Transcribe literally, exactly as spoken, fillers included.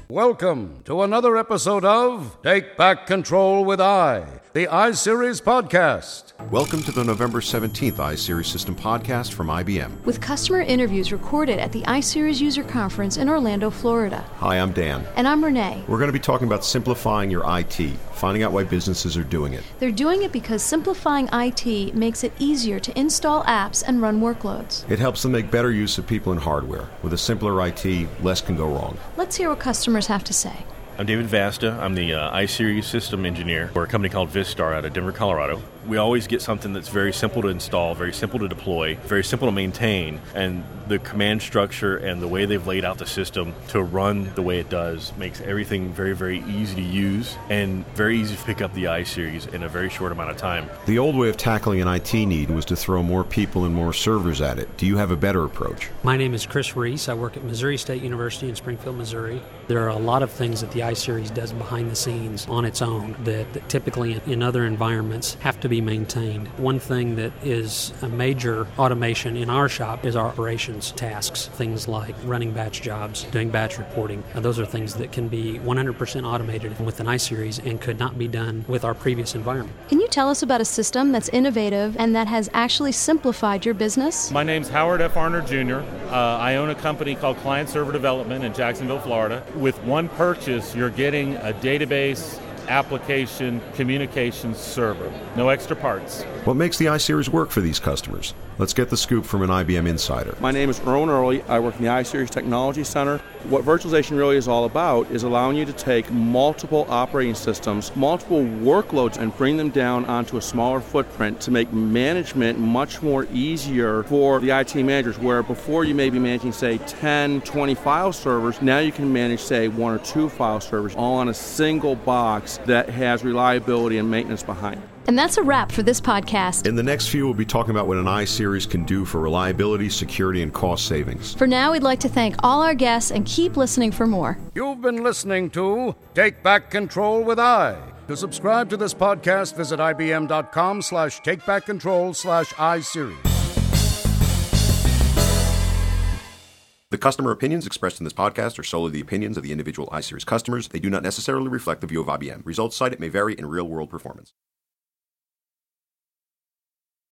Welcome to another episode of Take Back Control with I, the iSeries podcast. Welcome to the November seventeenth iSeries System podcast from I B M. With customer interviews recorded at the iSeries User Conference in Orlando, Florida. Hi, I'm Dan. And I'm Renee. We're going to be talking about simplifying your I T, finding out why businesses are doing it. They're doing it because simplifying I T makes it easier to install apps and run workloads. It helps them make better use of people and hardware. With a simpler I T, less can go wrong. Let's hear what customers have to say. I'm David Vasta. I'm the uh, iSeries system engineer for a company called Vistar out of Denver, Colorado. We always get something that's very simple to install, very simple to deploy, very simple to maintain, and the command structure and the way they've laid out the system to run the way it does makes everything very, very easy to use and very easy to pick up the iSeries in a very short amount of time. The old way of tackling an I T need was to throw more people and more servers at it. Do you have a better approach? My name is Chris Reese. I work at Missouri State University in Springfield, Missouri. There are a lot of things that the iSeries does behind the scenes on its own that, that typically in other environments have to be maintained. One thing that is a major automation in our shop is our operations tasks, things like running batch jobs, doing batch reporting. Now, those are things that can be one hundred percent automated with an iSeries and could not be done with our previous environment. Can you tell us about a system that's innovative and that has actually simplified your business? My name's Howard F. Arner Junior Uh, I own a company called Client Server Development in Jacksonville, Florida. With one purchase, you're getting a database, application, communications server. No extra parts. What makes the iSeries work for these customers? Let's get the scoop from an I B M insider. My name is Erwin Early. I work in the iSeries Technology Center. What virtualization really is all about is allowing you to take multiple operating systems, multiple workloads, and bring them down onto a smaller footprint to make management much more easier for the I T managers, where before you may be managing, say, ten, twenty file servers, now you can manage, say, one or two file servers all on a single box that has reliability and maintenance behind it. And that's a wrap for this podcast. In the next few, we'll be talking about what an iSeries can do for reliability, security, and cost savings. For now, we'd like to thank all our guests and keep listening for more. You've been listening to Take Back Control with I. To subscribe to this podcast, visit ibm.com slash takebackcontrol slash iSeries. The customer opinions expressed in this podcast are solely the opinions of the individual iSeries customers. They do not necessarily reflect the view of I B M. Results cited may vary in real-world performance.